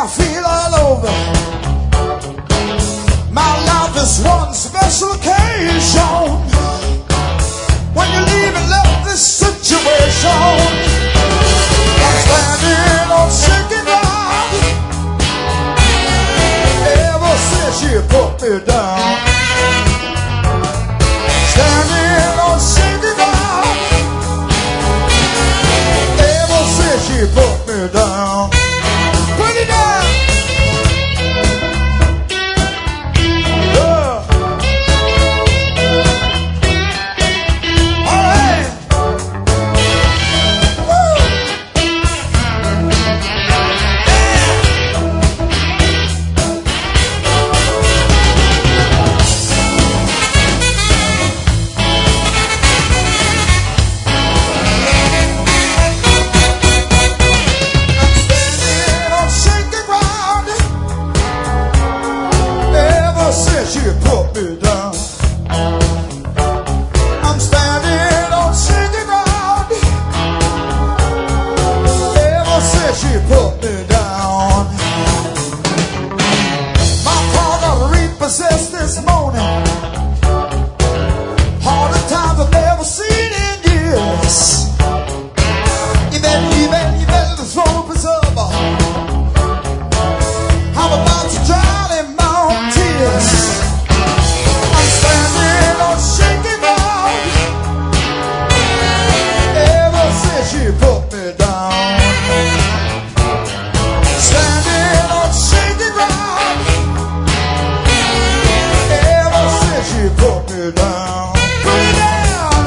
I feel all over. My life is one special occasion. When you leave and left this situation, I'm standing on shaky ground. Ever since you put me down, standing on shaky ground. Ever since you put me down. Put it down. All right. Woo. Since you put me down, I'm standing on shaky ground. Ever since you put me down, my father repossessed this morning. All the times I've never seen in years. Even the soul preserver. I'm about to drown in my own tears. I'm standing on shaky ground. Ever since you put me down, standing on shaky ground. Ever since you put me down. Put it down.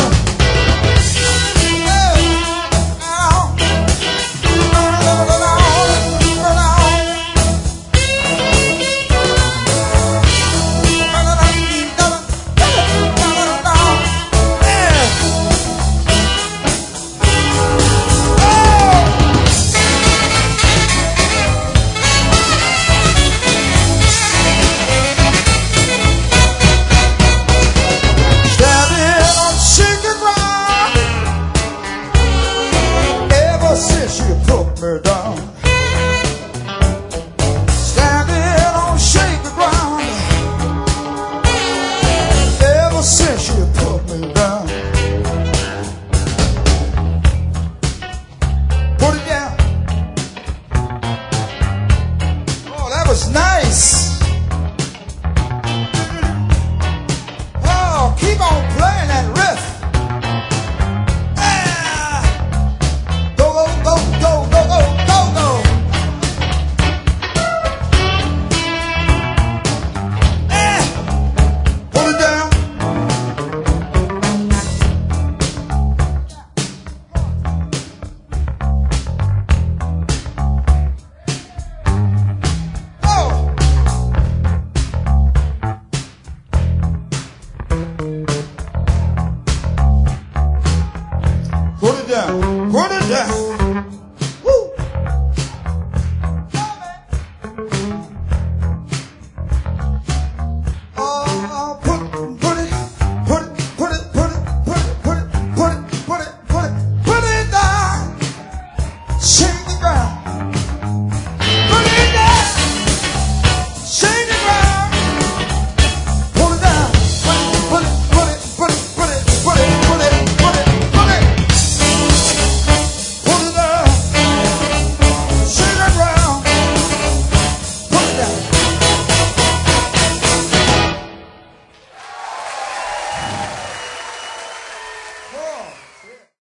Since you put me down, standing on shaky ground. Ever since you put me down, put it down. Oh, that was nice.